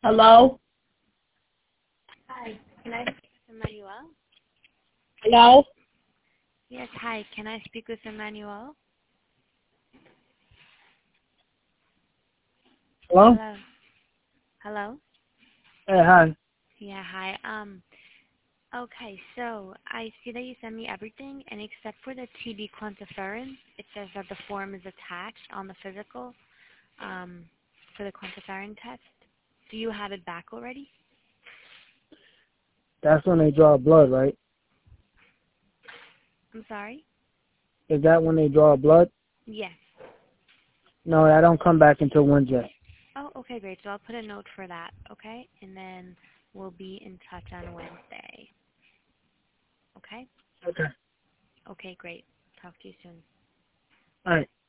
Hello? Hi, can I speak with Emmanuel? Hello? Yes, hi, can I speak with Emmanuel? Hello? Hello? Hello? Hey, hi. Yeah, hi. Okay, so I see that you sent me everything, and except for the TB quantiferin, it says that the form is attached on the physical for the quantiferin test. Do you have it back already? That's when they draw blood, right? I'm sorry? Is that when they draw blood? Yes. No, I don't come back until Wednesday. Oh, okay, great. So I'll put a note for that, okay? And then we'll be in touch on Wednesday. Okay? Okay. Okay, great. Talk to you soon. All right.